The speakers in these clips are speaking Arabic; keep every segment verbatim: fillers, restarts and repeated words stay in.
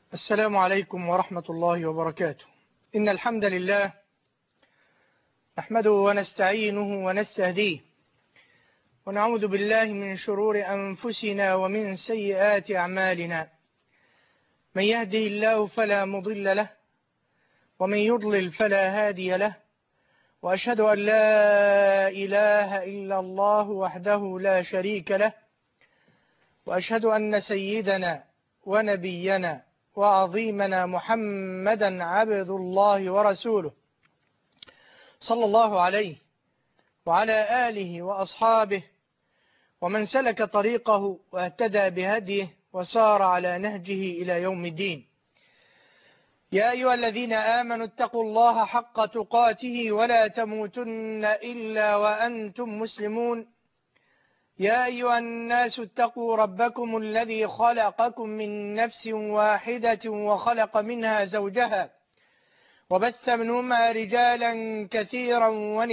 السلام عليكم ورحمة الله وبركاته. إن الحمد لله نحمده ونستعينه ونستهديه ونعوذ بالله من شرور أنفسنا ومن سيئات أعمالنا. من يهده الله فلا مضل له ومن يضلل فلا هادي له، وأشهد أن لا إله إلا الله وحده لا شريك له، وأشهد أن سيدنا ونبينا وعظيمنا محمدا عبد الله ورسوله، صلى الله عليه وعلى آله وأصحابه ومن سلك طريقه واهتدى بهديه وسار على نهجه إلى يوم الدين. يا أيها الذين آمنوا اتقوا الله حق تقاته ولا تموتن إلا وأنتم مسلمون. يا أيها الناس اتقوا ربكم الذي خلقكم من نفس واحدة وخلق منها زوجها وبث منهما رجالا كثيرا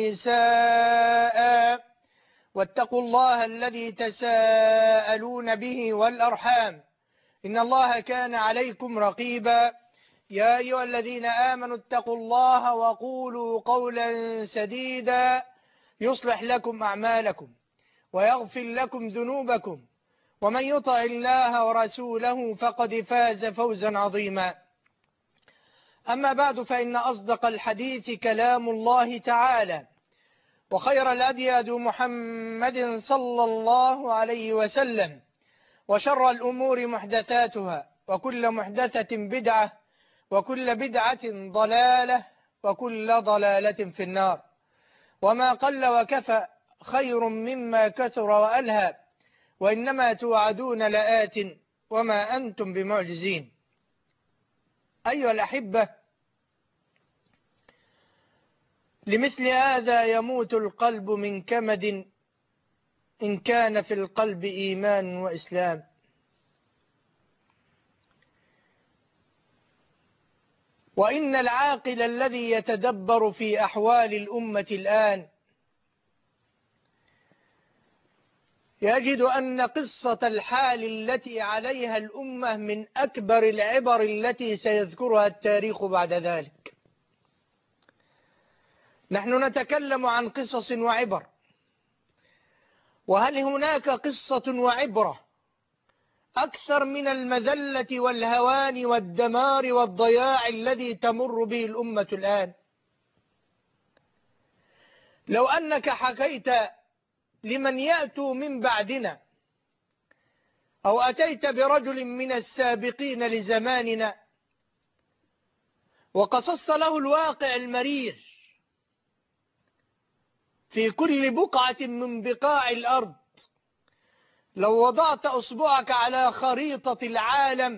ونساء، واتقوا الله الذي تساءلون به والأرحام إن الله كان عليكم رقيبا. يا أيها الذين آمنوا اتقوا الله وقولوا قولا سديدا يصلح لكم أعمالكم ويغفر لكم ذنوبكم، ومن يطع الله ورسوله فقد فاز فوزا عظيما. أما بعد، فإن أصدق الحديث كلام الله تعالى، وخير الهدي هدي محمد صلى الله عليه وسلم، وشر الأمور محدثاتها، وكل محدثة بدعة، وكل بدعة ضلالة، وكل ضلالة في النار. وما قل وكفى خير مما كثر وألهى، وإنما توعدون لآت وما أنتم بمعجزين. أيها الأحبة، لمثل هذا يموت القلب من كمد إن كان في القلب إيمان وإسلام. وإن العاقل الذي يتدبر في أحوال الأمة الآن يجد أن قصة الحال التي عليها الأمة من أكبر العبر التي سيذكرها التاريخ بعد ذلك. نحن نتكلم عن قصص وعبر، وهل هناك قصة وعبرة أكثر من المذلة والهوان والدمار والضياع الذي تمر به الأمة الآن؟ لو أنك حكيت لمن يأتوا من بعدنا، أو أتيت برجل من السابقين لزماننا وقصصت له الواقع المرير في كل بقعة من بقاع الأرض، لو وضعت أصبعك على خريطة العالم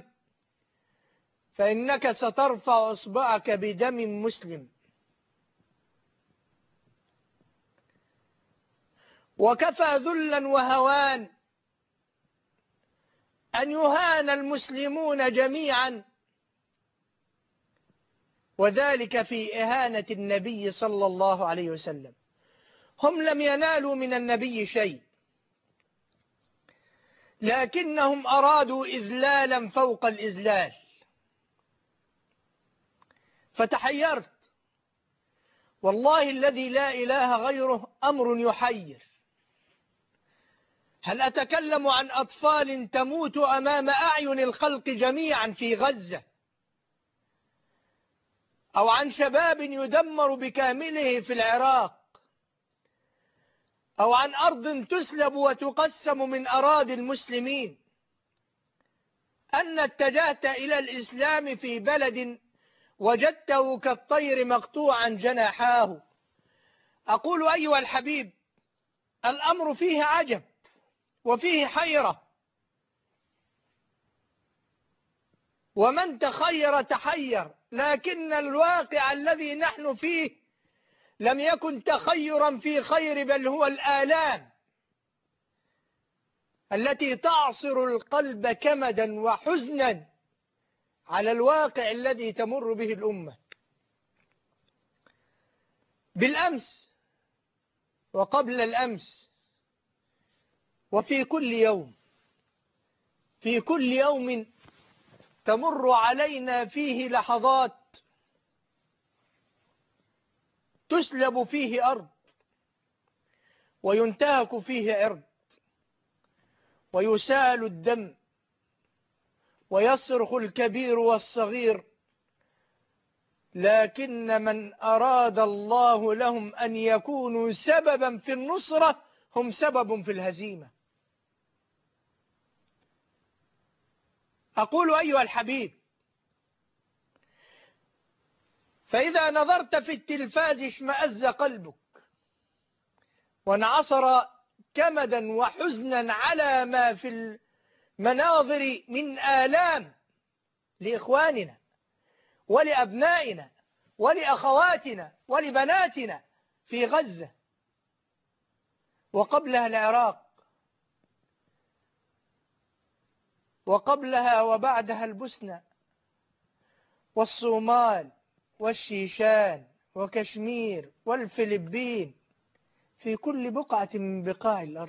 فإنك سترفع أصبعك بدم مسلم. وكفى ذلا وهوان أن يهان المسلمون جميعا، وذلك في إهانة النبي صلى الله عليه وسلم. هم لم ينالوا من النبي شيء، لكنهم أرادوا إذلالا فوق الإذلال. فتحيرت، والله الذي لا إله غيره أمر يحير. هل أتكلم عن أطفال تموت أمام أعين الخلق جميعا في غزة، أو عن شباب يدمر بكامله في العراق، أو عن أرض تسلب وتقسم من أراضي المسلمين، أن اتجهت إلى الإسلام في بلد وجدته كالطير مقطوعا جناحاه؟ أقول أيها الحبيب، الأمر فيه عجب وفيه حيرة، ومن تخير تحير، لكن الواقع الذي نحن فيه لم يكن تخيرا في خير، بل هو الآلام التي تعصر القلب كمدا وحزنا على الواقع الذي تمر به الأمة. بالأمس وقبل الأمس وفي كل يوم، في كل يوم تمر علينا فيه لحظات تسلب فيه أرض، وينتهك فيه عرض، ويسال الدم، ويصرخ الكبير والصغير، لكن من أراد الله لهم أن يكونوا سببا في النصرة هم سبب في الهزيمة. أقول أيها الحبيب، فإذا نظرت في التلفاز اشمأز قلبك وانعصر كمدا وحزنا على ما في المناظر من آلام لإخواننا ولأبنائنا ولأخواتنا ولبناتنا في غزة وقبلها العراق وقبلها وبعدها البوسنة والصومال والشيشان وكشمير والفلبين، في كل بقعة من بقاع الأرض.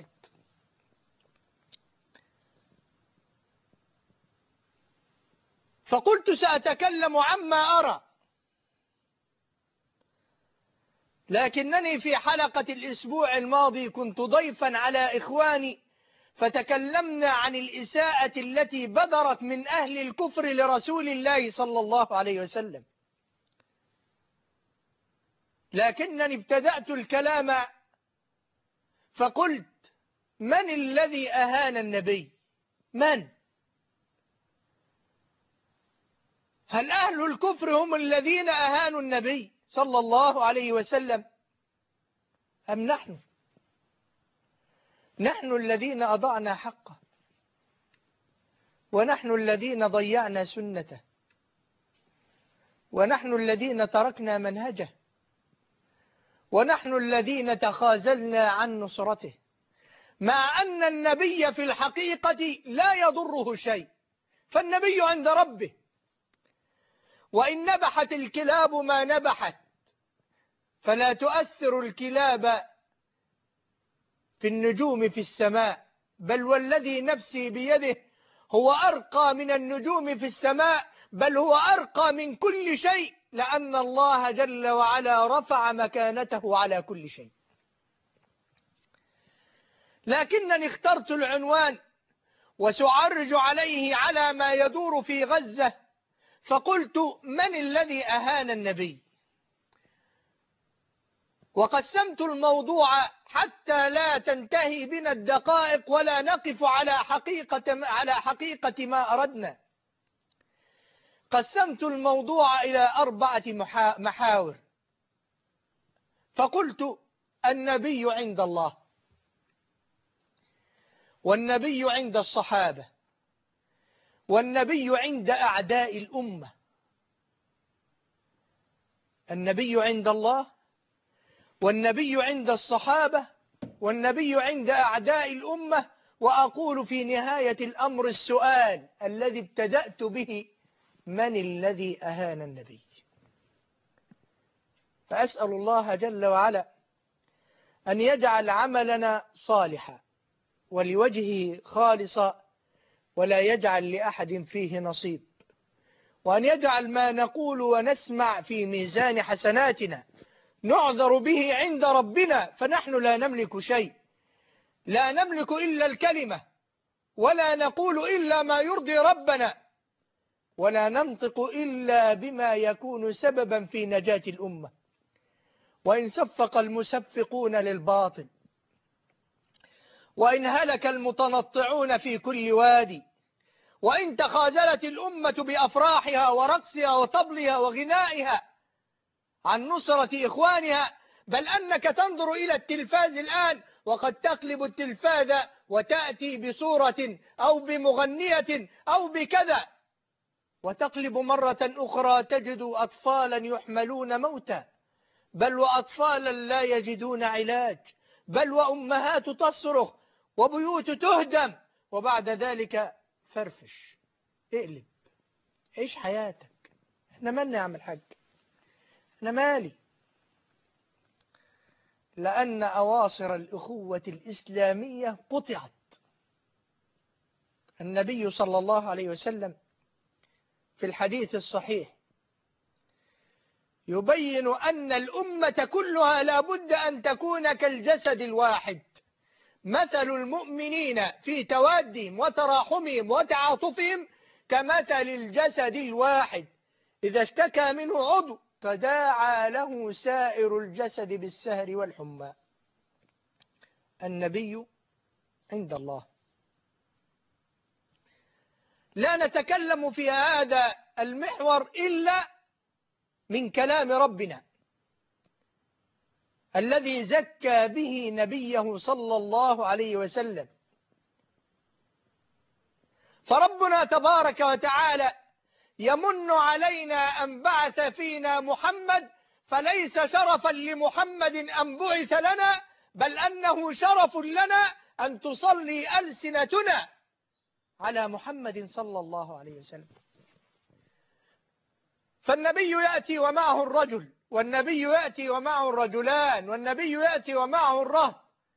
فقلت سأتكلم عما أرى، لكنني في حلقة الأسبوع الماضي كنت ضيفا على إخواني فتكلمنا عن الإساءة التي بدرت من أهل الكفر لرسول الله صلى الله عليه وسلم، لكنني ابتدأت الكلام فقلت: من الذي أهان النبي؟ من؟ هل أهل الكفر هم الذين أهانوا النبي صلى الله عليه وسلم أم نحن؟ نحن الذين أضعنا حقه، ونحن الذين ضيعنا سنته، ونحن الذين تركنا منهجه، ونحن الذين تخاذلنا عن نصرته، مع أن النبي في الحقيقة لا يضره شيء، فالنبي عند ربه، وإن نبحت الكلاب ما نبحت فلا تؤثر الكلاب في النجوم في السماء، بل والذي نفسي بيده هو أرقى من النجوم في السماء، بل هو أرقى من كل شيء، لأن الله جل وعلا رفع مكانته على كل شيء. لكنني اخترت العنوان وسأعرج عليه على ما يدور في غزة، فقلت: من الذي أهان النبي؟ وقسمت الموضوع حتى لا تنتهي بنا الدقائق ولا نقف على حقيقة على حقيقة ما أردنا. قسمت الموضوع إلى أربعة محاور، فقلت: النبي عند الله، والنبي عند الصحابة، والنبي عند أعداء الأمة. النبي عند الله، والنبي عند الصحابة، والنبي عند أعداء الأمة. وأقول في نهاية الأمر السؤال الذي ابتدأت به: من الذي أهان النبي؟ فأسأل الله جل وعلا أن يجعل عملنا صالحا ولوجهه خالصا، ولا يجعل لأحد فيه نصيب، وأن يجعل ما نقول ونسمع في ميزان حسناتنا نعذر به عند ربنا، فنحن لا نملك شيء، لا نملك إلا الكلمة، ولا نقول إلا ما يرضي ربنا، ولا ننطق إلا بما يكون سببا في نجاة الأمة. وإن سفق المسفقون للباطل، وإن هلك المتنطعون في كل وادي، وإن تخاذلت الأمة بأفراحها ورقصها وطبلها وغنائها عن نصرة إخوانها، بل أنك تنظر إلى التلفاز الآن وقد تقلب التلفاز وتأتي بصورة أو بمغنية أو بكذا، وتقلب مرة أخرى تجد أطفالا يحملون موتى، بل وأطفالا لا يجدون علاج، بل وأمهات تصرخ وبيوت تهدم، وبعد ذلك فرفش، اقلب، عيش حياتك. احنا مالنا يا عم الحاج؟ احنا مالي؟ لأن أواصر الأخوة الإسلامية قطعت. النبي صلى الله عليه وسلم في الحديث الصحيح يبين أن الأمة كلها لا بد أن تكون كالجسد الواحد، مثل المؤمنين في توادهم وتراحمهم وتعاطفهم كمثل الجسد الواحد إذا اشتكى منه عضو تداعى له سائر الجسد بالسهر والحمى. النبي عند الله. لا نتكلم في هذا المحور إلا من كلام ربنا الذي زكى به نبيه صلى الله عليه وسلم. فربنا تبارك وتعالى يمن علينا أن بعث فينا محمد، فليس شرفا لمحمد أن بعث لنا، بل أنه شرف لنا أن تصلي ألسنتنا على محمد صلى الله عليه وسلم. فالنبي يأتي ومعه الرجل، والنبي يأتي ومعه الرجلان، والنبي يأتي ومعه الرهط،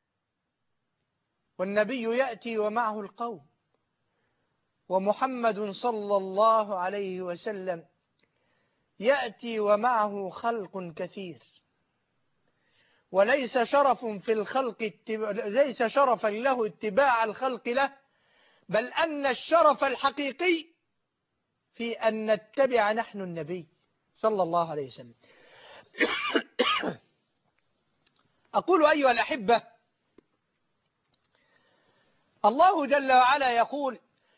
والنبي يأتي ومعه القوم، ومحمد صلى الله عليه وسلم يأتي ومعه خلق كثير. وليس شرف في الخلق ليس شرفا له اتباع الخلق له، بل أن الشرف الحقيقي في أن نتبع نحن النبي صلى الله عليه وسلم. أقول أيها الأحبة، الله جل وعلا يقول: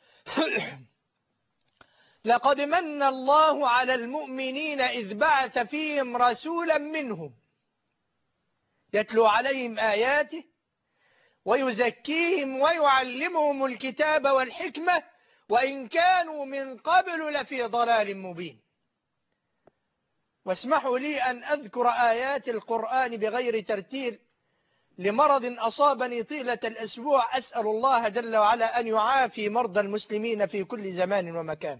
لقد من الله على المؤمنين إذ بعث فيهم رسولا منهم يتلو عليهم آياته ويزكيهم ويعلمهم الكتاب والحكمة وإن كانوا من قبل لفي ضلال مبين. واسمحوا لي أن أذكر آيات القرآن بغير ترتيل لمرض أصابني طيلة الأسبوع، أسأل الله جل وعلا أن يعافي مرضى المسلمين في كل زمان ومكان.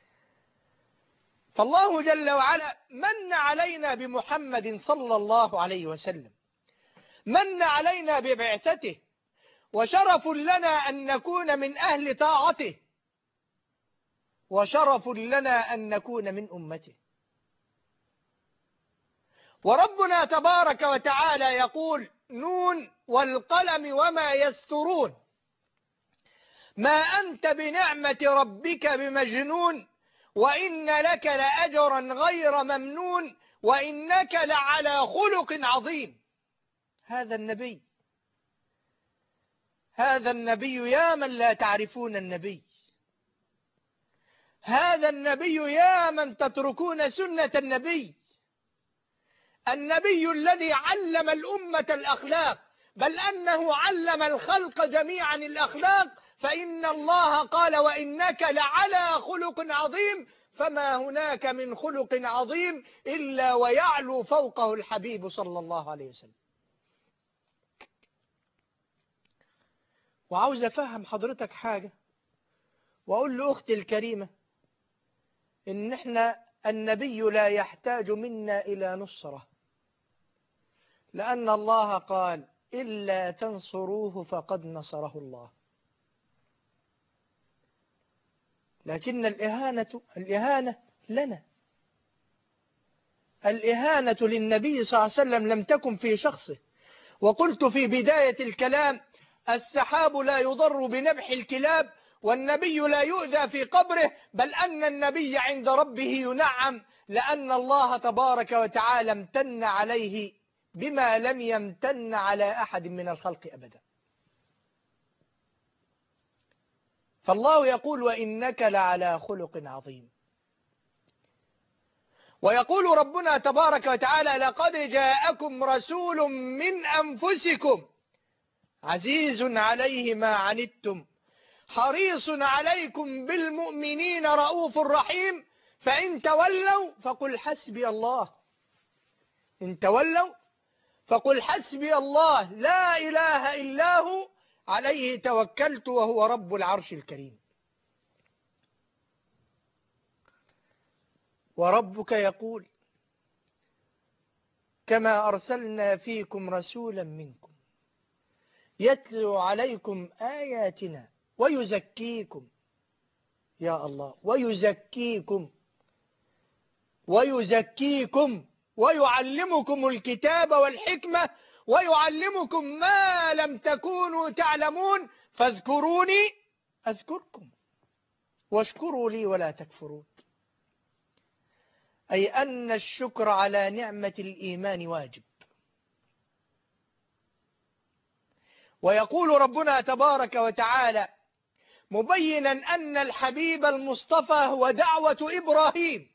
فالله جل وعلا من علينا بمحمد صلى الله عليه وسلم، من علينا ببعثته، وشرف لنا أن نكون من أهل طاعته، وشرف لنا أن نكون من أمته. وربنا تبارك وتعالى يقول: نون والقلم وما يسطرون، ما أنت بنعمة ربك بمجنون، وإن لك لأجرا غير ممنون، وإنك لعلى خلق عظيم. هذا النبي هذا النبي يا من لا تعرفون النبي، هذا النبي يا من تتركون سنة النبي، النبي الذي علم الأمة الأخلاق، بل أنه علم الخلق جميعا الأخلاق، فإن الله قال: وإنك لعلى خلق عظيم. فما هناك من خلق عظيم إلا ويعلو فوقه الحبيب صلى الله عليه وسلم. وعاوز أفهم حضرتك حاجة، وأقول لأختي الكريمة إن إحنا النبي لا يحتاج منا إلى نصرة، لأن الله قال: إلا تنصروه فقد نصره الله. لكن الإهانة الإهانة لنا، الإهانة للنبي صلى الله عليه وسلم لم تكن في شخصه. وقلت في بداية الكلام: السحاب لا يضر بنبح الكلاب، والنبي لا يؤذى في قبره، بل أن النبي عند ربه ينعم، لأن الله تبارك وتعالى امتن عليه بما لم يمتن على أحد من الخلق أبدا. فالله يقول: وإنك لعلى خلق عظيم. ويقول ربنا تبارك وتعالى: لقد جاءكم رسول من أنفسكم عزيز عليه ما عنتم حريص عليكم بالمؤمنين رؤوف رحيم، فإن تولوا فقل حسبي الله إن تولوا فقل حسبي الله لا إله إلا هو عليه توكلت وهو رب العرش الكريم. وربك يقول: كما أرسلنا فيكم رسولا منكم يتلو عليكم آياتنا ويزكيكم يا الله، ويزكيكم ويزكيكم ويعلمكم الكتاب والحكمة ويعلمكم ما لم تكونوا تعلمون فاذكروني أذكركم واشكروا لي ولا تكفرون. أي أن الشكر على نعمة الإيمان واجب. ويقول ربنا تبارك وتعالى مبينا أن الحبيب المصطفى هو دعوة إبراهيم،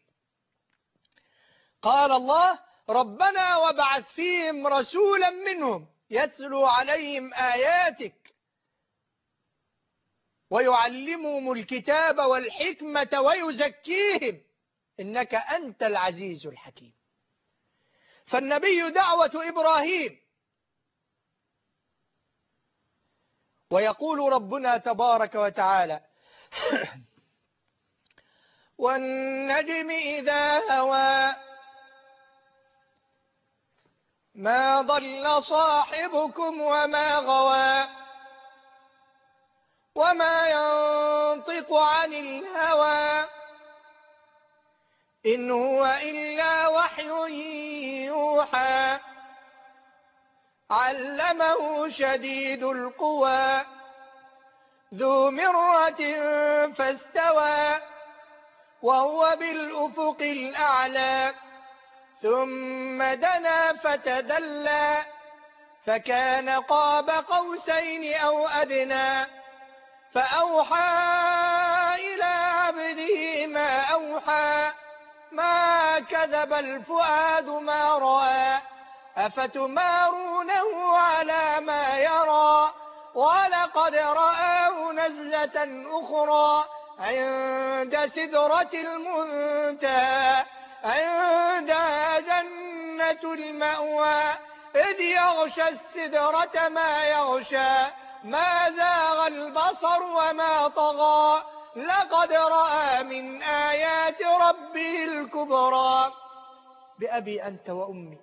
قال الله ربنا وابعث فيهم رسولا منهم يتلو عليهم آياتك ويعلمهم الكتاب والحكمة ويزكيهم إنك أنت العزيز الحكيم. فالنبي دعوة إبراهيم. ويقول ربنا تبارك وتعالى والنجم إذا هوى ما ضل صاحبكم وما غوى وما ينطق عن الهوى إن هو إلا وحي يوحى علمه شديد القوى ذو مرة فاستوى وهو بالأفق الأعلى ثم دنا فتدلى فكان قاب قوسين أو أدنى فأوحى إلى عبده ما أوحى ما كذب الفؤاد ما رأى أفتمارونه على ما يرى ولقد رآه نزلة أخرى عند سدرة المنتهى عندها جنة المأوى إذ يغشى السدرة ما يغشى ما زاغ البصر وما طغى لقد رأى من آيات ربه الكبرى. بأبي أنت وأمي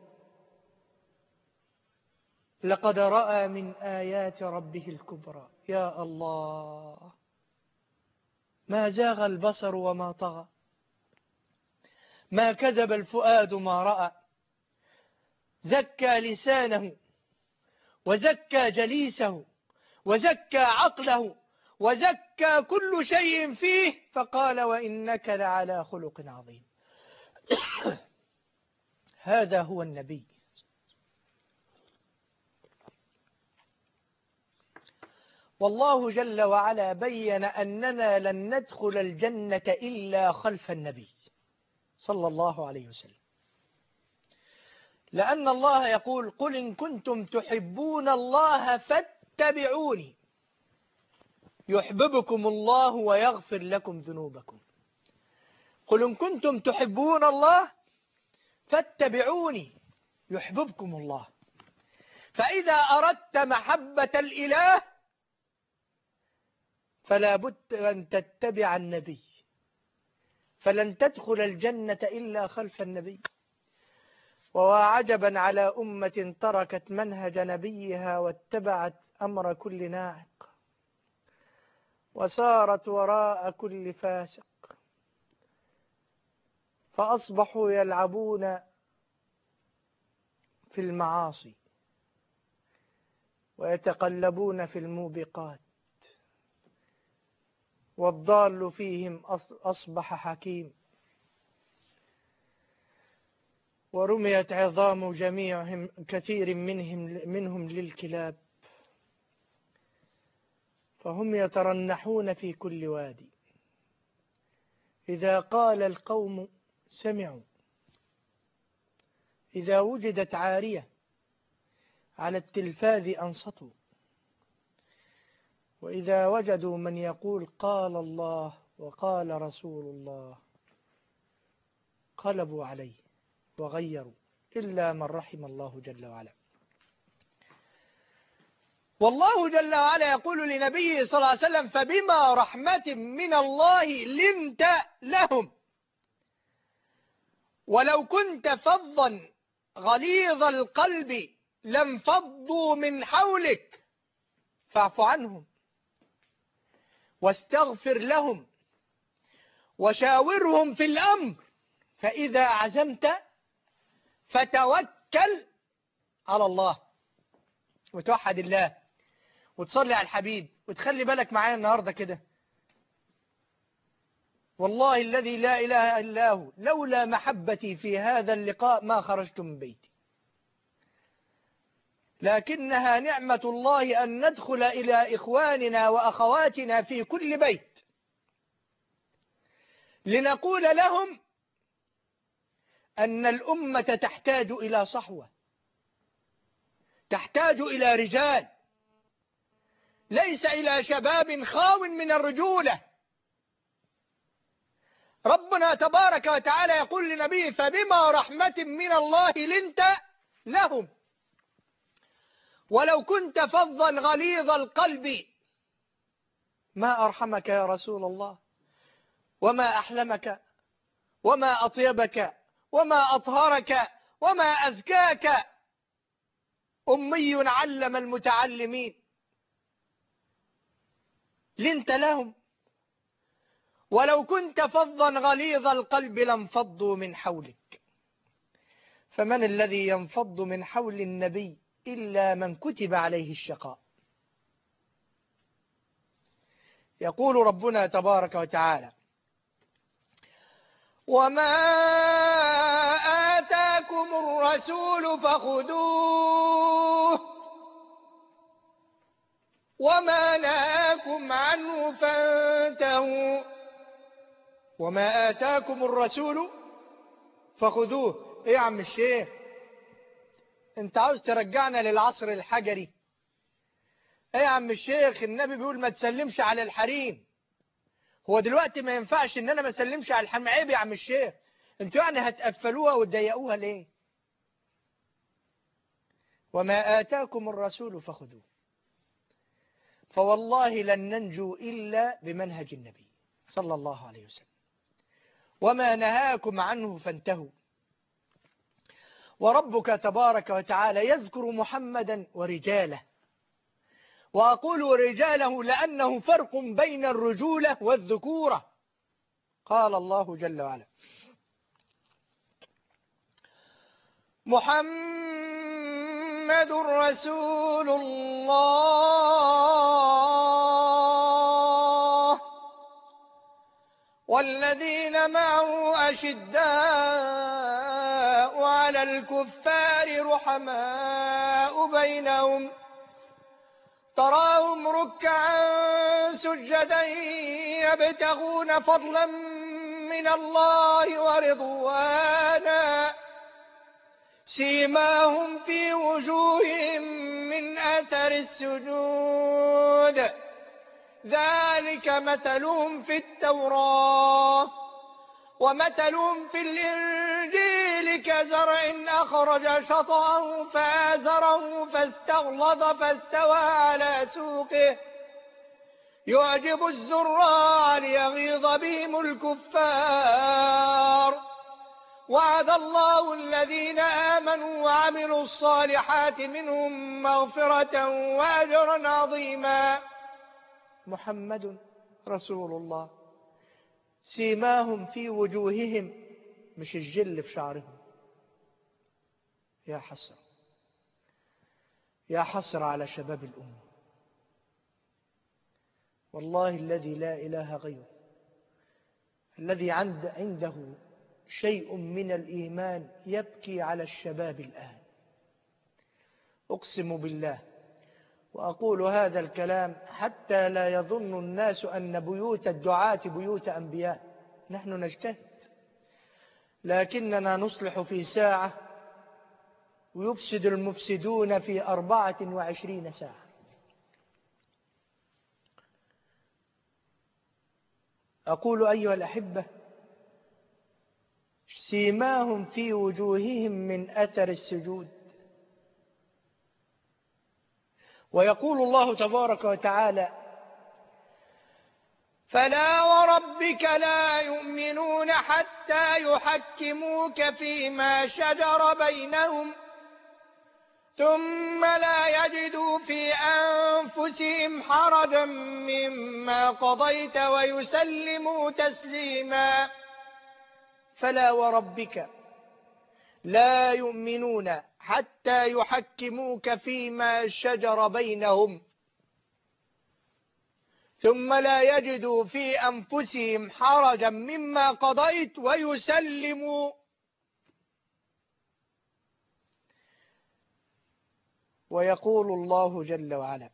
لقد رأى من آيات ربه الكبرى. يا الله، ما زاغ البصر وما طغى ما كذب الفؤاد ما رأى. زكى لسانه وزكى جليسه وزكى عقله وزكى كل شيء فيه فقال وإنك لعلى خلق عظيم. هذا هو النبي. والله جل وعلا بين أننا لن ندخل الجنة إلا خلف النبي صلى الله عليه وسلم، لأن الله يقول قل إن كنتم تحبون الله فاتبعوني يحببكم الله ويغفر لكم ذنوبكم. قل إن كنتم تحبون الله فاتبعوني يحببكم الله. فإذا أردت محبة الإله فلا بد أن تتبع النبي، فلن تدخل الجنة إلا خلف النبي. وعجبا على أمة تركت منهج نبيها واتبعت أمر كل ناعق وسارت وراء كل فاسق فأصبحوا يلعبون في المعاصي ويتقلبون في الموبقات والضال فيهم أصبح حكيم ورميت عظام جميعهم كثير منهم, منهم للكلاب فهم يترنحون في كل وادي. إذا قال القوم سمعوا، إذا وجدت عارية على التلفاز أنصتوا، وإذا وجدوا من يقول قال الله وقال رسول الله قلبوا عليه وغيروا إلا من رحم الله جل وعلا. والله جل وعلا يقول لنبيه صلى الله عليه وسلم فبما رحمة من الله لنت لهم ولو كنت فظا غليظ القلب لانفضوا من حولك فاعف عنهم واستغفر لهم وشاورهم في الأمر فإذا عزمت فتوكل على الله، وتوحد الله وتصلي على الحبيب وتخلي بالك معايا النهاردة كده. والله الذي لا إله إلا هو لولا محبتي في هذا اللقاء ما خرجت من بيتي، لكنها نعمة الله أن ندخل إلى إخواننا وأخواتنا في كل بيت لنقول لهم أن الأمة تحتاج إلى صحوة، تحتاج إلى رجال، ليس إلى شباب خاو من الرجولة. ربنا تبارك وتعالى يقول لنبيه فبما رحمة من الله لنت لهم ولو كنت فظا غليظ القلب ما أرحمك يا رسول الله، وما أحلمك، وما أطيبك، وما أطهرك، وما أزكاك، أمي علم المتعلمين، لنت لهم ولو كنت فظا غليظ القلب لانفضوا من حولك. فمن الذي ينفض من حول النبي إلا من كتب عليه الشقاء. يقول ربنا تبارك وتعالى وما آتاكم الرسول فخذوه وما نهاكم عنه فانتهوا. وما آتاكم الرسول فخذوه. ايه يا عم الشيخ، انت عاوز ترجعنا للعصر الحجري؟ ايه يا عم الشيخ، النبي بيقول ما تسلمش على الحريم، هو دلوقتي ما ينفعش ان انا ما اسلمش على الحريم؟ عيب يا عم الشيخ، انتوا يعني هتقفلوها وتضيقوها ليه؟ وما آتاكم الرسول فخذوه. فوالله لن ننجو إلا بمنهج النبي صلى الله عليه وسلم. وما نهاكم عنه فانتهوا. وربك تبارك وتعالى يذكر محمدا ورجاله، وأقول رجاله لأنه فرق بين الرجولة والذكورة. قال الله جل وعلا محمد رسول الله والذين معه أشداء على الكفار رحماء بينهم تراهم ركعا سجدا يبتغون فضلا من الله ورضوانا سيماهم في وجوههم من أثر السجود ذلك مثلهم في التوراة ومثلهم في الإنجيل كزرع أخرج شطأه فآزره فاستغلظ فاستوى على سوقه يعجب الزراع ليغيظ بهم الكفار وعد الله الذين آمنوا وعملوا الصالحات منهم مغفرة وأجرا عظيما. محمد رسول الله سيماهم في وجوههم، مش الجل في شعرهم. يا حسرة يا حسرة على شباب الأمة، والله الذي لا إله غيره، الذي عند عنده شيء من الإيمان يبكي على الشباب الآن. أقسم بالله وأقول هذا الكلام حتى لا يظن الناس أن بيوت الدعاة بيوت أنبياء. نحن نجتهد لكننا نصلح في ساعة ويفسد المفسدون في أربعة وعشرين ساعة. أقول أيها الأحبة سيماهم في وجوههم من أثر السجود. ويقول الله تبارك وتعالى فلا وربك لا يؤمنون حتى يحكموك فيما شجر بينهم ثم لا يجدوا في أنفسهم حرجا مما قضيت ويسلموا تسليما. فلا وربك لا يؤمنون حتى يحكموك فيما شجر بينهم ثم لا يجدوا في أنفسهم حرجا مما قضيت ويسلموا. ويقول الله جل وعلا: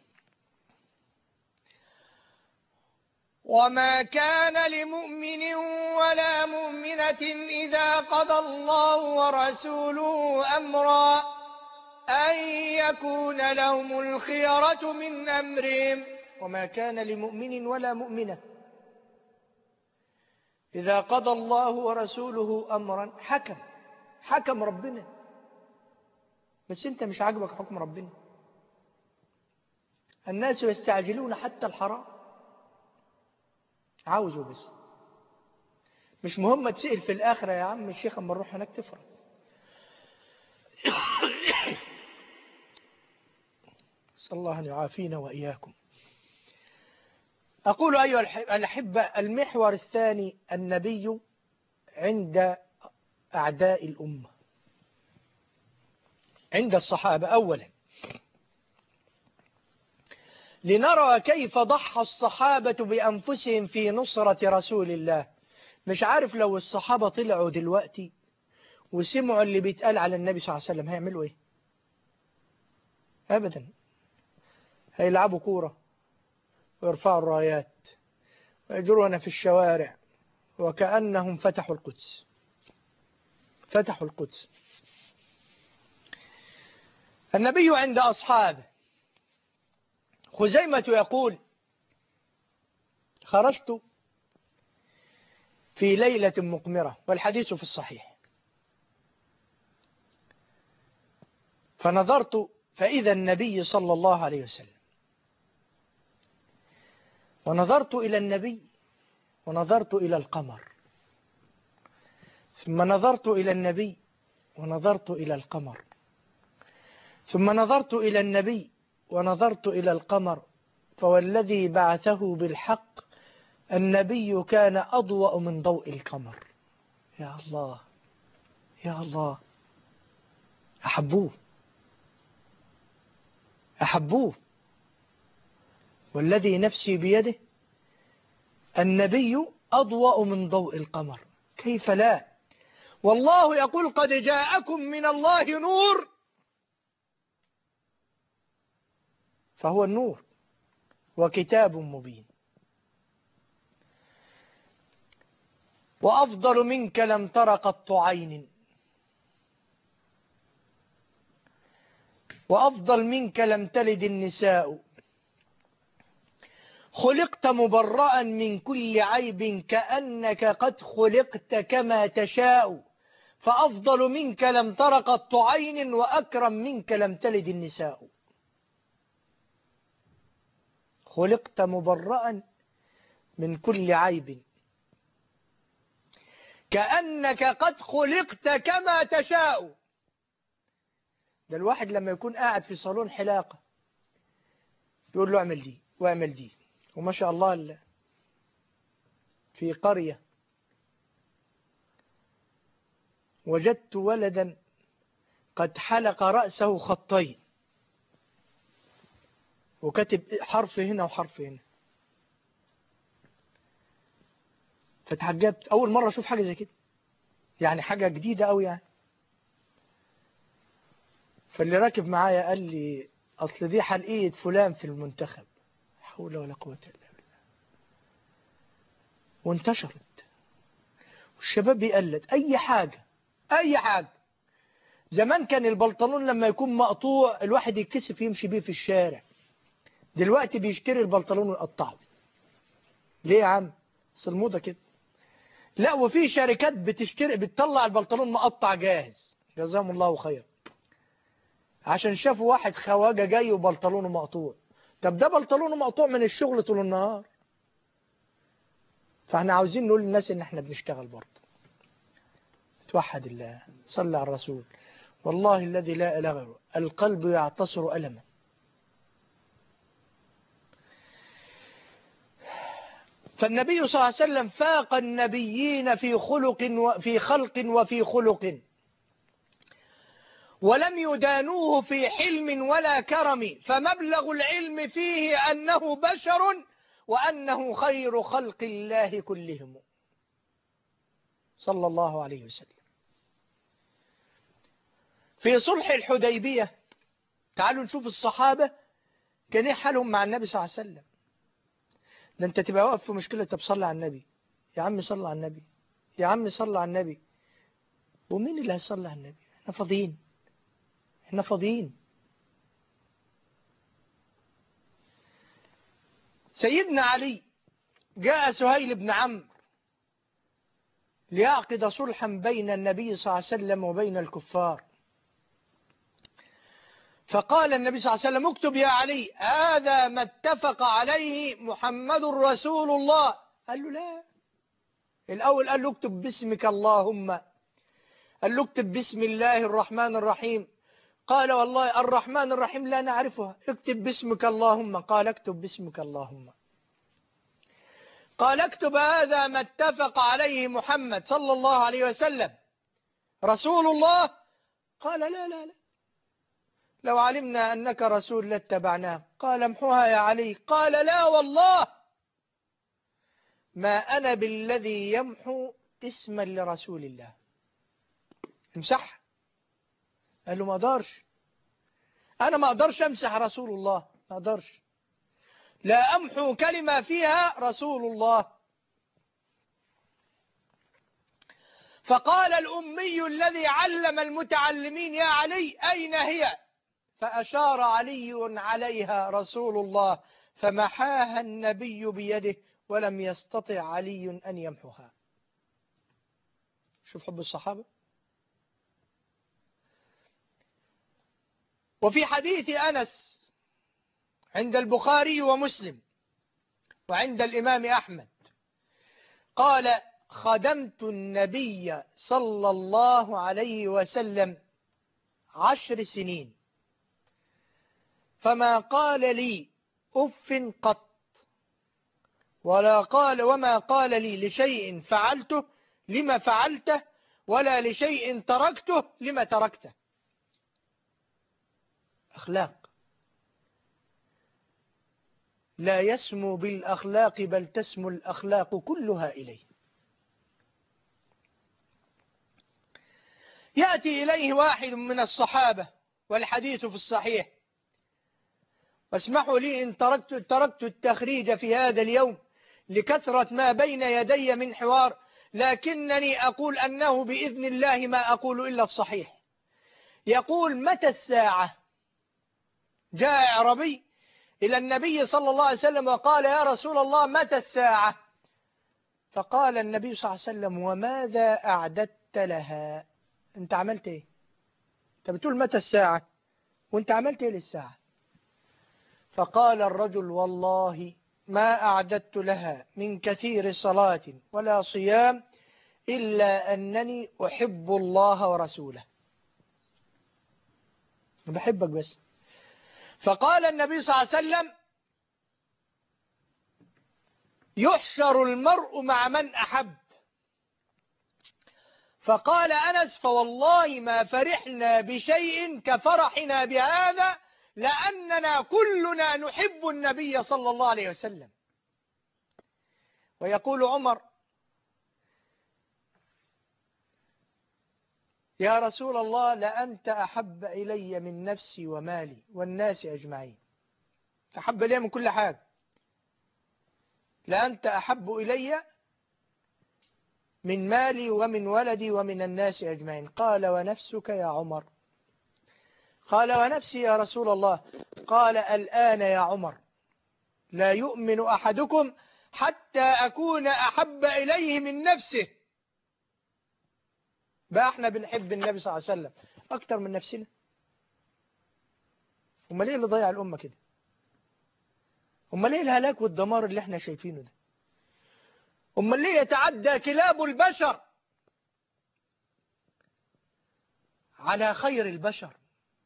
وما كان لمؤمن ولا مؤمنة إذا قضى الله ورسوله أمرا أن يكون لهم الخيرة من أمرهم. وما كان لمؤمن ولا مؤمنة إذا قضى الله ورسوله أمرا، حكم حكم ربنا، بس أنت مش عاجبك حكم ربنا. الناس يستعجلون حتى الحرام، عاوزه بس مش مهم تسأل في الآخرة يا عم الشيخ أما نروح هناك تفرح. صلى الله أن يعافينا وإياكم. أقول أيها الأحبة، المحور الثاني النبي عند أعداء الأمة، عند الصحابة. أولا لنرى كيف ضحى الصحابة بأنفسهم في نصرة رسول الله. مش عارف لو الصحابة طلعوا دلوقتي وسمعوا اللي بيتقال على النبي صلى الله عليه وسلم هيعملوا ايه؟ أبدا، هيلعبوا كورة ويرفعوا الرايات ويجرون في الشوارع وكأنهم فتحوا القدس فتحوا القدس. النبي عند أصحابه، خزيمة يقول: خرجت في ليلة مقمرة، والحديث في الصحيح، فنظرت فإذا النبي صلى الله عليه وسلم، ونظرت إلى النبي ونظرت إلى القمر، ثم نظرت إلى النبي ونظرت إلى القمر، ثم نظرت إلى النبي ونظرت إلى القمر، فوالذي بعثه بالحق النبي كان أضوأ من ضوء القمر. يا الله يا الله، أحبوه أحبوه والذي نفسي بيده النبي أضوأ من ضوء القمر، كيف لا؟ والله يقول: قد جاءكم من الله نور، فهو النور وكتاب مبين. وأفضل منك لم تر قط عين، وأفضل منك لم تلد النساء، خلقت مبرأ من كل عيب كأنك قد خلقت كما تشاء، فأفضل منك لم تر قط عين، وأكرم منك لم تلد النساء. خلقت مبرأ من كل عيب كأنك قد خلقت كما تشاء. ده الواحد لما يكون قاعد في صالون حلاقة يقول له اعمل دي واعمل دي، وما شاء الله في قرية وجدت ولدا قد حلق رأسه خطين وكتب حرف هنا وحرف هنا، فتعجبت أول مرة أشوف حاجة زي كده، يعني حاجة جديدة أوي يعني. فاللي راكب معايا قال لي: أصل دي حلقية فلان في المنتخب. حول ولا قوة إلا بالله. وانتشرت والشباب بيقلد أي حاجة أي حاجة. زمان كان البلطلون لما يكون مقطوع الواحد يتكسف يمشي بيه في الشارع، دلوقتي بيشتري البلطلون ويقطعه. ليه يا عم؟ اصل الموضة كده. لا، وفي شركات بتشتري بتطلع البلطلون مقطع جاهز، جزاهم الله خير، عشان شافوا واحد خواجة جاي وبلطلونه مقطوع. طب ده بلطلونه مقطوع من الشغل طول النهار، فاحنا عاوزين نقول للناس ان احنا بنشتغل برضه. توحد الله، صلى على الرسول. والله الذي لا إله غيره القلب يعتصر ألما. فالنبي صلى الله عليه وسلم فاق النبيين في خلق وفي خلق وفي خلق، ولم يدانوه في حلم ولا كرم، فمبلغ العلم فيه أنه بشر وأنه خير خلق الله كلهم صلى الله عليه وسلم. في صلح الحديبية تعالوا نشوف الصحابة كان ايه حالهم مع النبي صلى الله عليه وسلم. ده انت تبقى واقف في مشكلة، طب صلي على النبي يا عم، صلي على النبي يا عم، صلي على النبي. ومين اللي هيصلي على النبي؟ احنا فاضيين، احنا فاضيين. سيدنا علي جاء سهيل بن عمرو ليعقد صلحا بين النبي صلى الله عليه وسلم وبين الكفار، فقال النبي صلى الله عليه وسلم اكتب يا علي هذا ما اتفق عليه محمد رسول الله. قال له لا، الأول قال له اكتب باسمك اللهم، قال له اكتب بسم الله الرحمن الرحيم، قال والله الرحمن الرحيم لا نعرفها، اكتب باسمك اللهم، قال اكتب باسمك اللهم. قال اكتب هذا ما اتفق عليه محمد صلى الله عليه وسلم رسول الله. قال لا لا لا، لو علمنا أنك رسول لاتبعناه. قال امحوها يا علي. قال لا والله ما أنا بالذي يمحو اسما لرسول الله. امسح. قال له ما أقدرش، أنا ما أقدرش أمسح رسول الله، ما أقدرش، لا أمحو كلمة فيها رسول الله. فقال الأمي الذي علم المتعلمين يا علي أين هي؟ فأشار علي عليها رسول الله فمحاها النبي بيده ولم يستطع علي أن يمحوها. شوف حب الصحابة. وفي حديث أنس عند البخاري ومسلم وعند الإمام أحمد قال خدمت النبي صلى الله عليه وسلم عشر سنين فما قال لي أف قط، ولا قال وما قال لي لشيء فعلته لما فعلته، ولا لشيء تركته لما تركته. أخلاق لا يسمو بالأخلاق بل تسمو الأخلاق كلها إليه. يأتي إليه واحد من الصحابة والحديث في الصحيح، واسمحوا لي إن تركت, تركت التخريج في هذا اليوم لكثرة ما بين يدي من حوار، لكنني أقول أنه بإذن الله ما أقول إلا الصحيح. يقول متى الساعة؟ جاء أعرابي إلى النبي صلى الله عليه وسلم وقال يا رسول الله متى الساعة؟ فقال النبي صلى الله عليه وسلم وماذا أعددت لها؟ أنت عملت إيه؟ أنت بتقول متى الساعة وأنت عملت إيه للساعة؟ فقال الرجل والله ما أعددت لها من كثير صلاة ولا صيام إلا أنني أحب الله ورسوله، بحبك بس. فقال النبي صلى الله عليه وسلم يحشر المرء مع من أحب. فقال أنس فوالله ما فرحنا بشيء كفرحنا بهذا لأننا كلنا نحب النبي صلى الله عليه وسلم. ويقول عمر يا رسول الله لأنت أحب إلي من نفسي ومالي والناس أجمعين، أحب إلي من كل حاجة، لأنت أحب إلي من مالي ومن ولدي ومن الناس أجمعين. قال ونفسك يا عمر؟ قال ونفسي يا رسول الله. قال الآن يا عمر لا يؤمن أحدكم حتى أكون أحب إليه من نفسه. بقى احنا بنحب النبي صلى الله عليه وسلم أكتر من نفسنا؟ أمال ليه اللي ضيع الأمة كده؟ أمال ليه الهلاك والدمار اللي احنا شايفينه ده؟ أمال ليه يتعدى كلاب البشر على خير البشر؟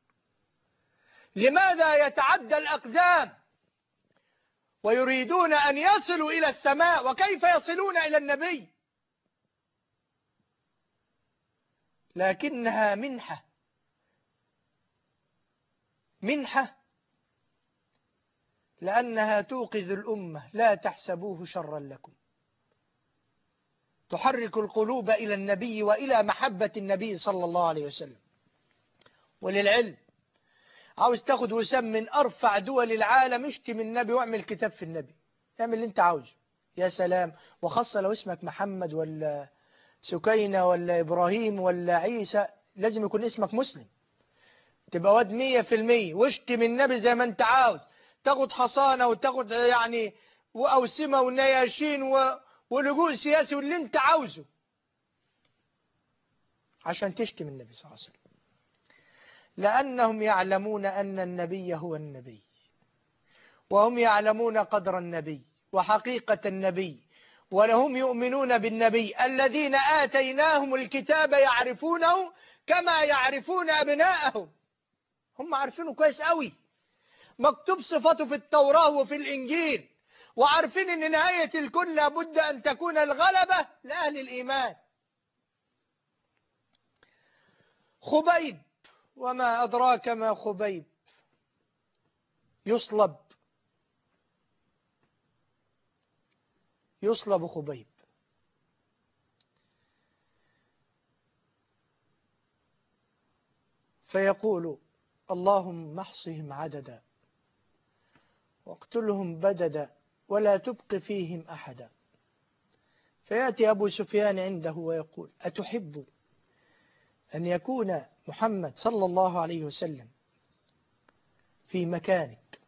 لماذا يتعدى الأقدام ويريدون أن يصلوا إلى السماء؟ وكيف يصلون إلى النبي؟ لكنها منحة، منحة لأنها توقظ الأمة. لا تحسبوه شرا لكم، تحرك القلوب إلى النبي وإلى محبة النبي صلى الله عليه وسلم. وللعلم، عاوز تاخد وسام من أرفع دول العالم، اشتم النبي واعمل كتاب في النبي، اعمل اللي انت عاوزه، يا سلام. وخاصة لو اسمك محمد ولا سكينة ولا إبراهيم ولا عيسى، لازم يكون اسمك مسلم، تبقى واد مية في المية، واشتم النبي زي ما انت عاوز، تاخد حصانة وتاخد يعني وأوسمة ونياشين و... ولجوء سياسي واللي انت عاوزه عشان تشتم النبي صلى الله عليه وسلم، لأنهم يعلمون أن النبي هو النبي، وهم يعلمون قدر النبي وحقيقة النبي، ولهم يؤمنون بالنبي. الذين آتيناهم الكتاب يعرفونه كما يعرفون أبناءهم، هم عارفينه كويس قوي، مكتوب صفاته في التوراة وفي الإنجيل، وعارفين أن نهاية الكون لابد أن تكون الغلبة لأهل الإيمان. خبيب، وما أدراك ما خبيب، يصلب، يصلب خبيب. فيقول اللهم احصهم عددا واقتلهم بددا ولا تبق فيهم أحدا. فيأتي أبو سفيان عنده ويقول أتحب أن يكون محمد صلى الله عليه وسلم في مكانك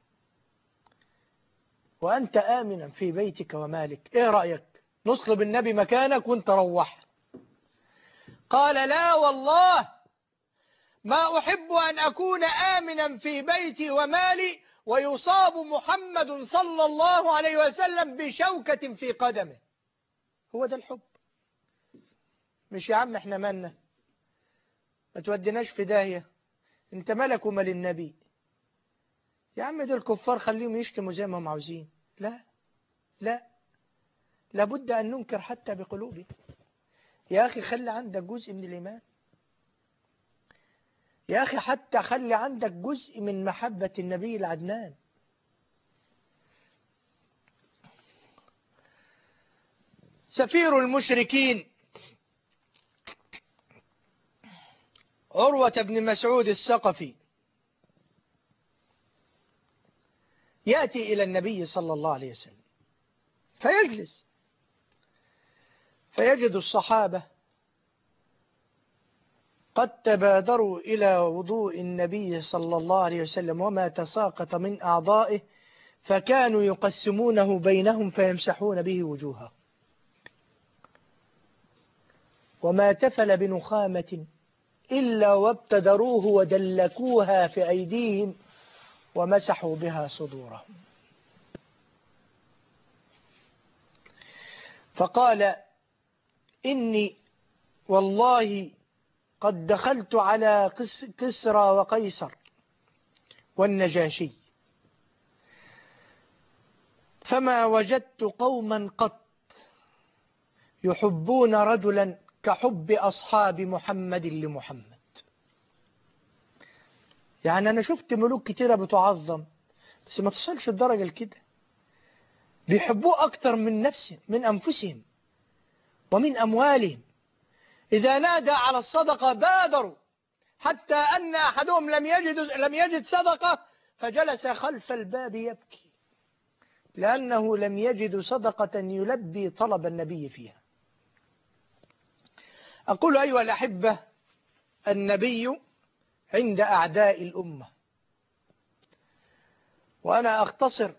وأنت آمنا في بيتك ومالك؟ إيه رأيك نصلب النبي مكانك وانت روح؟ قال لا والله ما أحب أن أكون آمنا في بيتي ومالي ويصاب محمد صلى الله عليه وسلم بشوكة في قدمه. هو ده الحب. مش يا عم احنا مالنا، ما توديناش في داهية، انت مالك ومال النبي يا عم، دول كفار خليهم يشتموا زي ما هم عاوزين. لا لا، لابد أن ننكر حتى بقلوبنا. يا أخي خلي عندك جزء من الإيمان، يا أخي حتى خلي عندك جزء من محبة النبي العدنان. سفير المشركين عروة بن مسعود الثقفي يأتي إلى النبي صلى الله عليه وسلم فيجلس، فيجد الصحابة قد تبادروا إلى وضوء النبي صلى الله عليه وسلم وما تساقط من أعضائه، فكانوا يقسمونه بينهم فيمسحون به وجوههم، وما تفل بنخامة إلا وابتدروه ودلكوها في أيديهم ومسحوا بها صدورهم. فقال إني والله قد دخلت على كسرى وقيصر والنجاشي فما وجدت قوما قط يحبون رجلا كحب أصحاب محمد لمحمد. يعني أنا شفت ملوك كتيرة بتعظم بس ما تصلش الدرجة لكده، بيحبوه أكتر من نفسهم من أنفسهم ومن أموالهم. إذا نادى على الصدقة بادروا، حتى أن أحدهم لم يجد لم يجد صدقة فجلس خلف الباب يبكي لأنه لم يجد صدقة يلبي طلب النبي فيها. أقول أيها الأحبة، النبي عند أعداء الأمة، وأنا أختصر،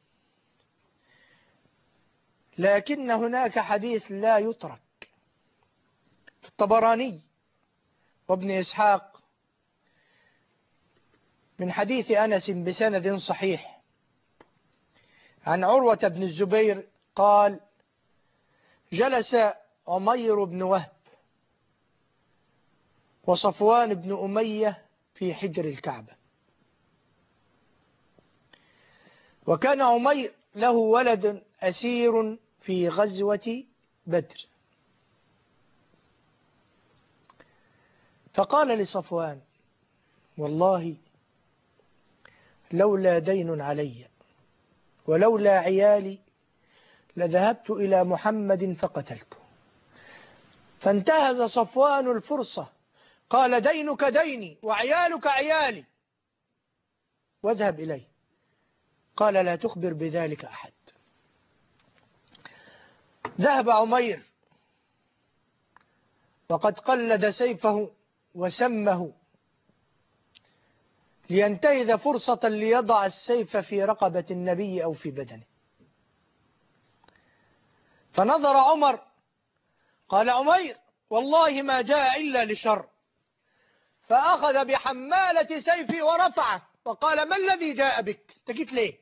لكن هناك حديث لا يترك في الطبراني وابن إسحاق من حديث أنس بسند صحيح عن عروة بن الزبير قال جلس عمير بن وهب وصفوان بن أمية في حجر الكعبة. وكان عمير له ولد أسير في غزوة بدر، فقال لصفوان: والله لولا دين علي ولولا عيالي لذهبت إلى محمد فقتلته. فانتهز صفوان الفرصة، قال: دينك ديني وعيالك عيالي، واذهب إليه. قال: لا تخبر بذلك أحد. ذهب عمير وقد قلد سيفه وسمه لينتهز فرصة ليضع السيف في رقبة النبي أو في بدنه. فنظر عمر، قال عمير: والله ما جاء إلا لشر. فأخذ بحمالة سيفي ورفعه وقال: ما الذي جاء بك؟ تجيت ليه؟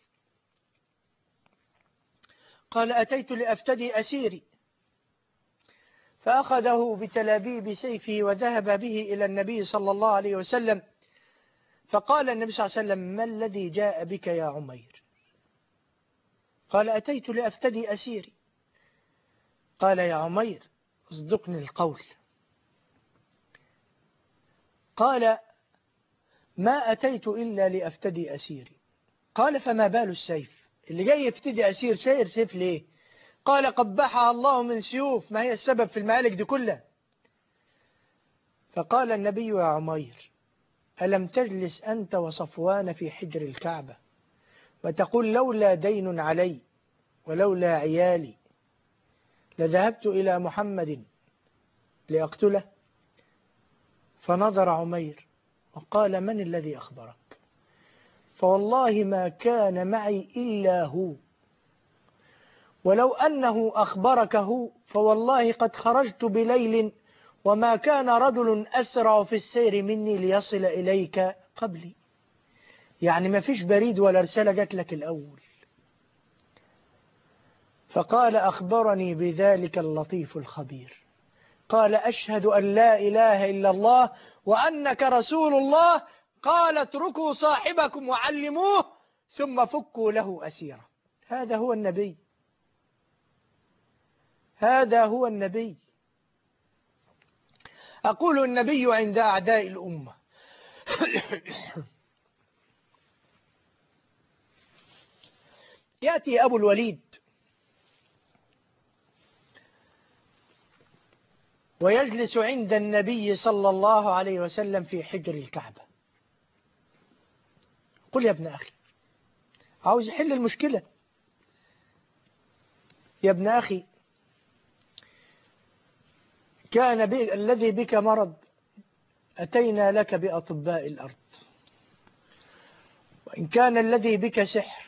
قال: أتيت لأفتدي أسيري. فأخذه بتلابيب سيفه وذهب به إلى النبي صلى الله عليه وسلم. فقال النبي صلى الله عليه وسلم: ما الذي جاء بك يا عمير؟ قال: أتيت لأفتدي أسيري. قال: يا عمير اصدقني القول. قال: ما أتيت إلا لأفتدي أسيري. قال: فما بال السيف اللي جاي يفتدي أسير شاير سيف ليه؟ قال: قبحها الله من سيوف، ما هي السبب في المهالك دي كلها. فقال النبي: يا عمير ألم تجلس أنت وصفوان في حجر الكعبة وتقول: لولا دين علي ولولا عيالي لذهبت إلى محمد لأقتله؟ فنظر عمير وقال: من الذي أخبرك؟ فوالله ما كان معي إلا هو، ولو أنه أخبرك هو فوالله قد خرجت بليل وما كان رجل أسرع في السير مني ليصل إليك قبلي. يعني ما فيش بريد ولا رسالة جات لك الأول. فقال: أخبرني بذلك اللطيف الخبير. قال: أشهد أن لا إله إلا الله وأنك رسول الله. قال: اتركوا صاحبكم وعلموه ثم فكوا له أسيرا. هذا هو النبي، هذا هو النبي. أقول النبي عند أعداء الأمة. يأتي أبو الوليد ويجلس عند النبي صلى الله عليه وسلم في حجر الكعبة. قل: يا ابن أخي، عاوز يحل المشكلة. يا ابن أخي، كان بي الذي بك مرض أتينا لك بأطباء الأرض، وإن كان الذي بك سحر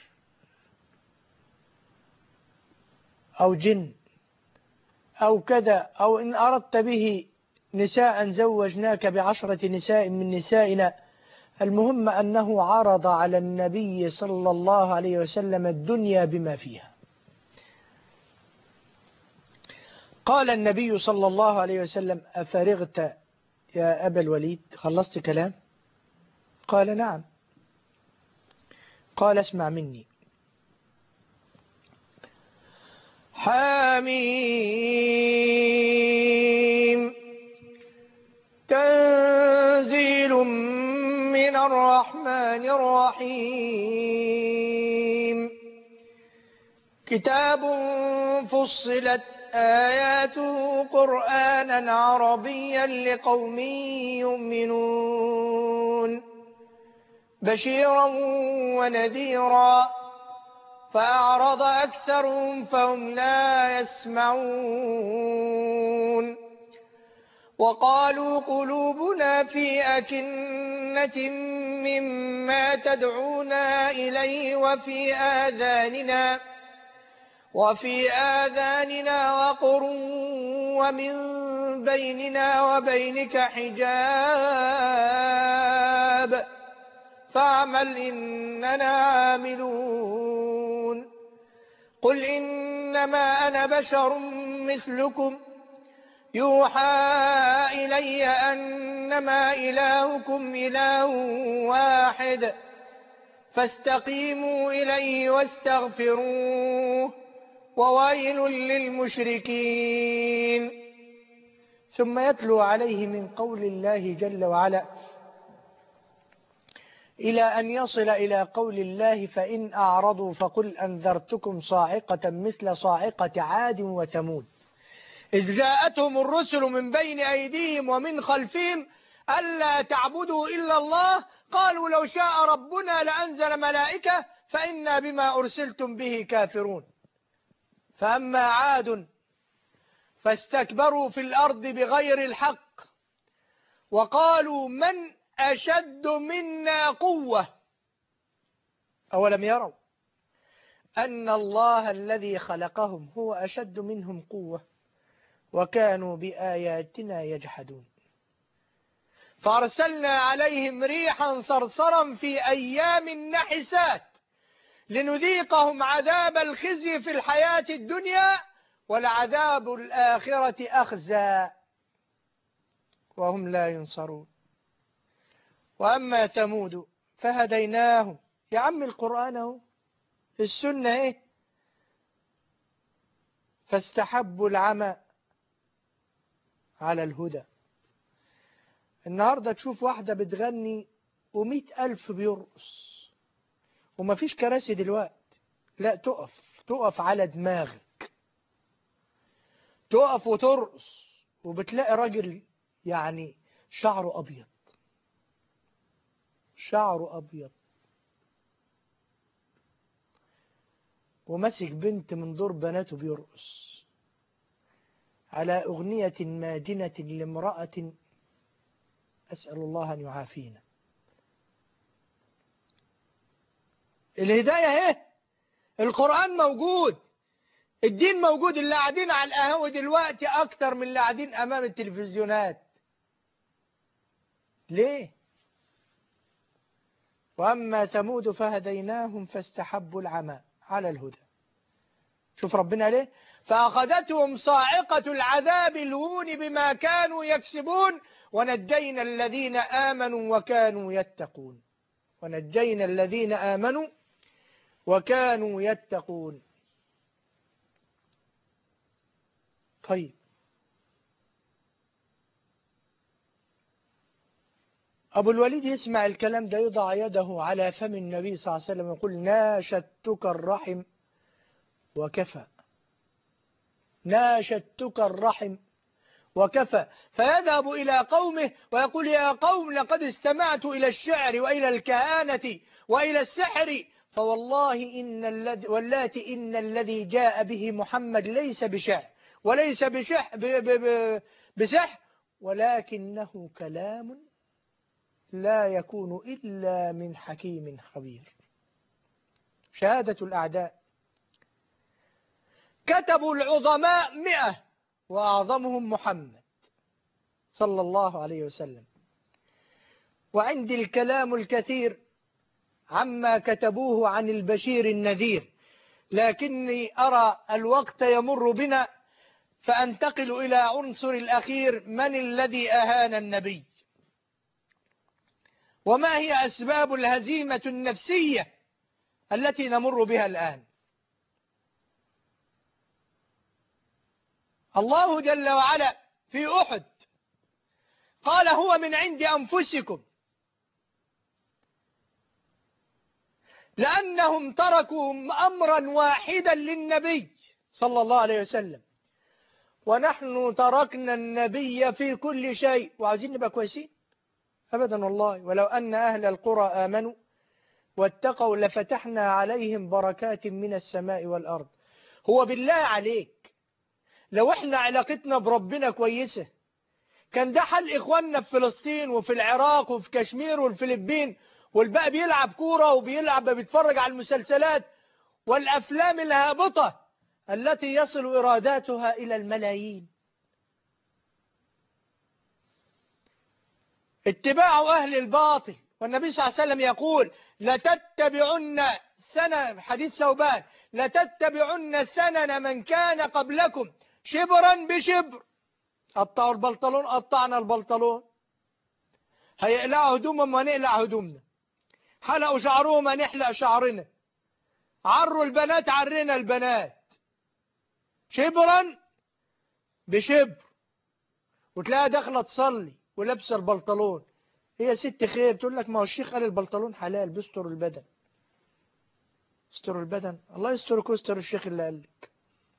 أو جن أو كذا، أو إن أردت به نساء زوجناك بعشرة نساء من نسائنا. المهم أنه عرض على النبي صلى الله عليه وسلم الدنيا بما فيها. قال النبي صلى الله عليه وسلم: أفرغت يا أبا الوليد؟ خلصت كلام؟ قال: نعم. قال: اسمع مني. حميم تنزيل من الرحمن الرحيم كتاب فصلت آياته قرآنا عربيا لقوم يؤمنون بشيرا ونذيرا فأعرض أكثرهم فهم لا يسمعون وقالوا قلوبنا في أكنة مما تدعونا إليه وفي آذاننا وفي آذاننا وقر ومن بيننا وبينك حجاب فاعمل إننا عاملون قل إنما أنا بشر مثلكم يوحى إلي أنما إلهكم إله واحد فاستقيموا إليه واستغفروه وويل للمشركين. ثم يتلو عليه من قول الله جل وعلا إلى أن يصل إلى قول الله فإن أعرضوا فقل أنذرتكم صاعقة مثل صاعقة عاد وثمود إذ جاءتهم الرسل من بين أيديهم ومن خلفهم ألا تعبدوا إلا الله قالوا لو شاء ربنا لأنزل ملائكة فإنا بما أرسلتم به كافرون. فأما عاد فاستكبروا في الأرض بغير الحق وقالوا من أشد منا قوة أولم يروا أن الله الذي خلقهم هو أشد منهم قوة وكانوا بآياتنا يجحدون. فأرسلنا عليهم ريحا صرصرا في أيام نحسات لنذيقهم عذاب الخزي في الحياة الدنيا ولعذاب الآخرة أخزى وهم لا ينصرون. وأما ثمود فهديناهم. يا عم القرآن اهو، السنة ايه؟ فاستحبوا العمى على الهدى. النهاردة تشوف واحدة بتغني ومئة ألف بيرقص وما فيش كراسي دلوقتي، لا تقف تقف على دماغك تقف وترقص، وبتلاقي راجل يعني شعره أبيض شعره أبيض ومسك بنت من دور بناته بيرقص على أغنية مادنة لامرأة، أسأل الله أن يعافينا. الهداية ايه؟ القرآن موجود، الدين موجود. اللي قاعدين على القهوة دلوقتي أكتر من اللي قاعدين أمام التلفزيونات. ليه؟ وأما ثمود فهديناهم فاستحبوا العمى على الهدى. شوف ربنا ليه؟ فأخذتهم صاعقة العذاب الهون بما كانوا يكسبون ونجينا الذين آمنوا وكانوا يتقون ونجينا الذين آمنوا وكانوا يتقون. طيب، أبو الوليد يسمع الكلام ده يضع يده على فم النبي صلى الله عليه وسلم ويقول ناشدتك الرحم وكفى، ناشدتك الرحم وكفى. فيذهب إلى قومه ويقول يا قوم لقد استمعت إلى الشعر وإلى الكهانة وإلى السحر فوالله إن الذي واللاتي إن الذي جاء به محمد ليس بشعر وليس بشح بسحر ولكنه كلام لا يكون إلا من حكيم خبير. شهادة الأعداء. كتبوا العظماء مئة وأعظمهم محمد صلى الله عليه وسلم، وعندي الكلام الكثير عما كتبوه عن البشير النذير، لكني أرى الوقت يمر بنا فأنتقل إلى عنصر الأخير: من الذي أهان النبي؟ وما هي أسباب الهزيمة النفسية التي نمر بها الآن؟ الله جل وعلا في أحد قال هو من عند أنفسكم، لأنهم تركوا أمرا واحدا للنبي صلى الله عليه وسلم، ونحن تركنا النبي في كل شيء وعايزين نبقى كويسين؟ أبدا والله. ولو أن أهل القرى آمنوا واتقوا لفتحنا عليهم بركات من السماء والأرض. هو بالله عليك لو احنا علاقتنا بربنا كويسة كان ده حل إخواننا في فلسطين وفي العراق وفي كشمير والفلبين، والباقي بيلعب كورة وبيلعب بيتفرج على المسلسلات والأفلام الهابطة التي يصل إيراداتها إلى الملايين. اتباع أهل الباطل. والنبي صلى الله عليه وسلم يقول لتتبعن سنن، حديث ثوبان، لتتبعن سنن من كان قبلكم شبرا بشبر قطعوا البنطلون، قطعنا البنطلون. هيقلعوا هدومهم ونقلع هدومنا. حلقوا شعرهم ونحلق شعرنا. عروا البنات عرنا البنات. شبرا بشبر. وتلاقيها داخله تصلي ولابسه البنطلون. هي ست خير تقول لك ما هو الشيخ قال البنطلون حلال بيستر البدن. استر البدن؟ الله يسترك ويستر الشيخ اللي قال لك.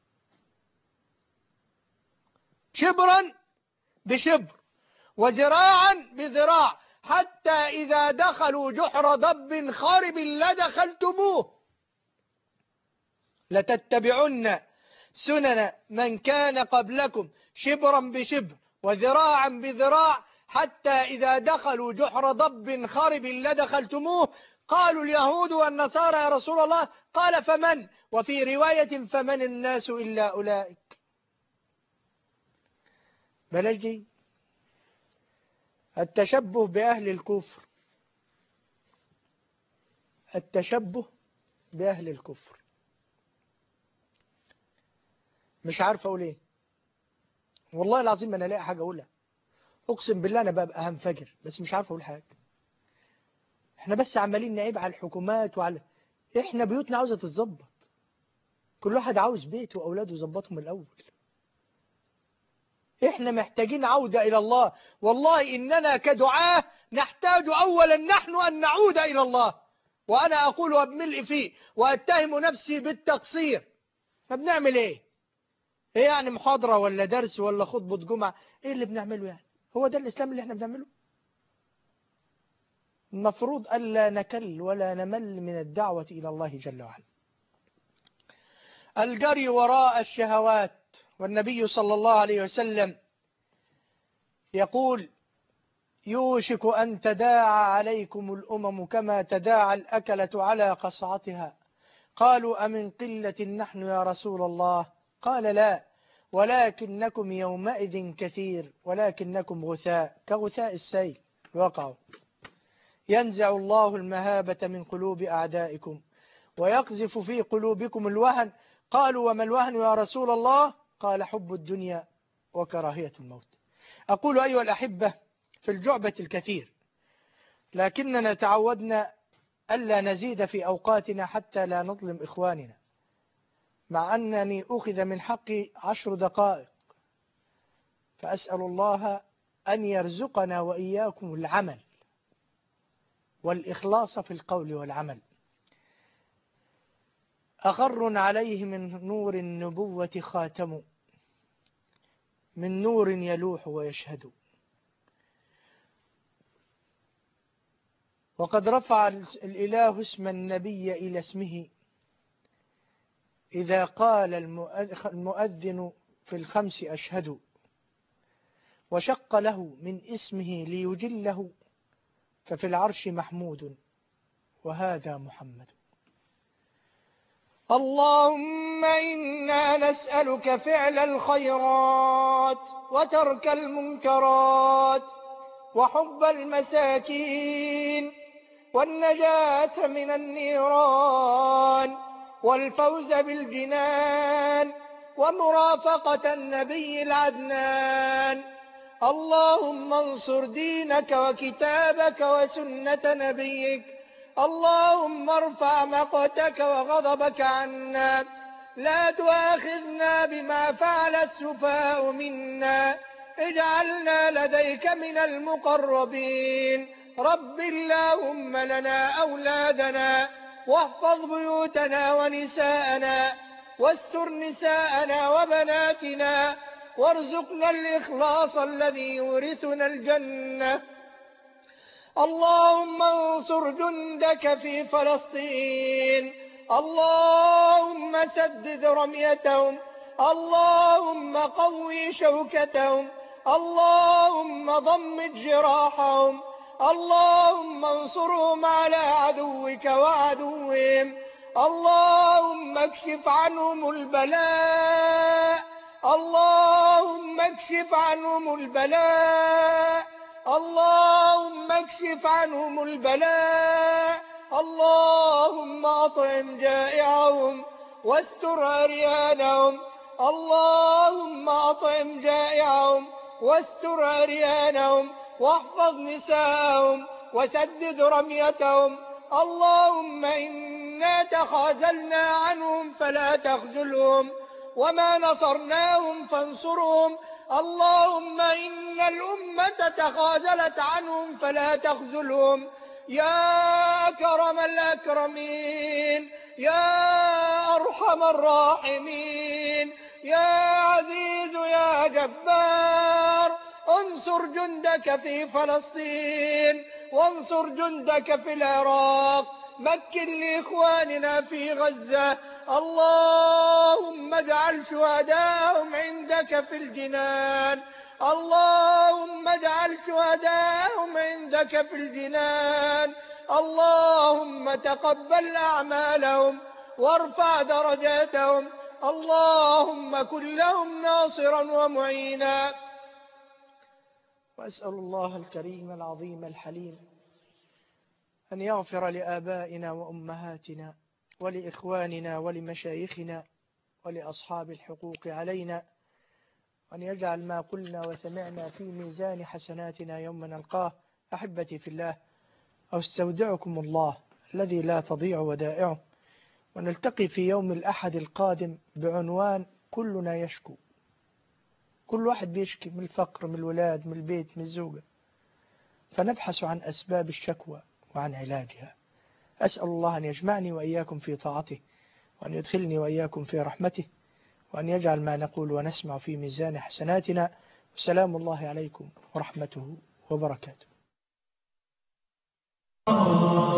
شبرا بشبر وذراعا بذراع حتى إذا دخلوا جحر ضب خارب لدخلتموه لتتبعن سنن من كان قبلكم شبرا بشبر وذراعا بذراع حتى إذا دخلوا جحر ضب خارب لدخلتموه. قالوا اليهود والنصارى يا رسول الله. قال فمن؟ وفي رواية فمن الناس إلا أولئك. بلاش دي. التشبه بأهل الكفر. التشبه بأهل الكفر. مش عارف أقول إيه. والله العظيم أنا لاقي حاجة أقولها. أقسم بالله أنا ببقى هنفجر بس مش عارف أقول حاجة. إحنا بس عمالين نعيب على الحكومات وعلى إحنا بيوتنا عاوزة تتظبط. كل واحد عاوز بيته وأولاده يظبطهم الأول. إحنا محتاجين عودة إلى الله. والله إننا كدعاة نحتاج أولا نحن أن نعود إلى الله. وأنا أقول وبملء فيه وأتهم نفسي بالتقصير. فبنعمل إيه؟ إيه يعني محاضرة ولا درس ولا خطبة جمعة؟ إيه اللي بنعمله يعني؟ هو ده الإسلام اللي إحنا بنعمله؟ المفروض ألا نكل ولا نمل من الدعوة إلى الله جل وعلا. الجري وراء الشهوات. والنبي صلى الله عليه وسلم يقول يوشك أن تداعى عليكم الأمم كما تداعى الأكلة على قصعتها. قالوا أمن قلة نحن يا رسول الله؟ قال لا ولكنكم يومئذ كثير ولكنكم غثاء كغثاء السيل وقعوا. ينزع الله المهابة من قلوب أعدائكم ويقذف في قلوبكم الوهن. قالوا وما الوهن يا رسول الله؟ قال حب الدنيا وكراهية الموت. أقول أيها الأحبة في الجعبة الكثير لكننا تعودنا ألا نزيد في أوقاتنا حتى لا نظلم إخواننا، مع أنني أخذ من حقي عشر دقائق. فأسأل الله أن يرزقنا وإياكم العمل والإخلاص في القول والعمل. أغر عليه من نور النبوة خاتم من نور يلوح ويشهد. وقد رفع الإله اسم النبي إلى اسمه إذا قال المؤذن في الخمس أشهد. وشق له من اسمه ليجله ففي العرش محمود وهذا محمد. اللهم إنا نسألك فعل الخيرات وترك المنكرات وحب المساكين والنجاة من النيران والفوز بالجنان ومرافقة النبي العدنان. اللهم انصر دينك وكتابك وسنة نبيك. اللهم ارفع مقتك وغضبك عنا. لا تؤاخذنا بما فعل السفهاء منا. اجعلنا لديك من المقربين. رب اللهم لنا أولادنا واحفظ بيوتنا ونساءنا واستر نساءنا وبناتنا وارزقنا الإخلاص الذي يورثنا الجنة. اللهم انصر جندك في فلسطين. اللهم سدد رميتهم. اللهم قوي شوكتهم. اللهم ضمد جراحهم. اللهم انصرهم على عدوك وعدوهم. اللهم اكشف عنهم البلاء. اللهم اكشف عنهم البلاء. اللهم اكشف عنهم البلاء. اللهم أطعم جائعهم واستر عريانهم. اللهم أطعم جائعهم واستر عريانهم واحفظ نساءهم وسدد رميتهم. اللهم إنا تخاذلنا عنهم فلا تخذلهم، وما نصرناهم فانصرهم. اللهم إن الأمة تخاذلت عنهم فلا تخذلهم. يا أكرم الأكرمين، يا أرحم الراحمين، يا عزيز يا جبار، انصر جندك في فلسطين، وانصر جندك في العراق، مكن لإخواننا في غزة. اللهم اجعل شهداءهم عندك في الجنان، اللهم اجعل شهداءهم عندك في الجنان. اللهم تقبل أعمالهم وارفع درجاتهم. اللهم كن لهم ناصرا ومعينا. وأسأل الله الكريم العظيم الحليم أن يغفر لآبائنا وأمهاتنا ولإخواننا ولمشايخنا ولأصحاب الحقوق علينا، وأن يجعل ما قلنا وسمعنا في ميزان حسناتنا يوم نلقاه. أحبتي في الله، أستودعكم الله الذي لا تضيع ودائعه، ونلتقي في يوم الأحد القادم بعنوان كلنا يشكو. كل واحد بيشكي من الفقر، من الولاد، من البيت، من الزوجة، فنبحث عن أسباب الشكوى وعن علاجها. أسأل الله أن يجمعني وإياكم في طاعته، وأن يدخلني وإياكم في رحمته، وأن يجعل ما نقول ونسمع في ميزان حسناتنا. وسلام الله عليكم ورحمته وبركاته.